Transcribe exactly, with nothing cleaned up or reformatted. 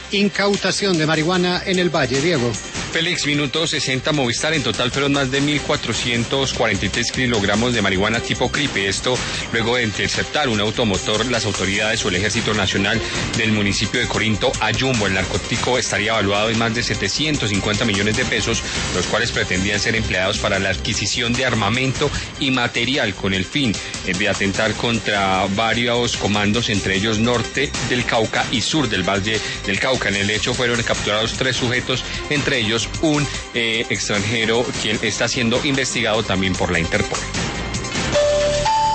incautación de marihuana en el Valle. Diego. Félix, minuto sesenta, Movistar. En total fueron más de mil cuatrocientos cuarenta y tres kilogramos de marihuana tipo Cripe. Esto luego de interceptar un automotor. Las autoridades o el Ejército Nacional del municipio de Corinto a Jumbo. El narcótico estaría evaluado en más de setecientos cincuenta millones de pesos, los cuales pretendían ser empleados para la adquisición de armamento y material con el fin de atentar contra varios comandos, entre ellos norte del Cauca y sur del Valle del Cauca. En el hecho fueron capturados tres sujetos, entre ellos un eh, extranjero, quien está siendo investigado también por la Interpol.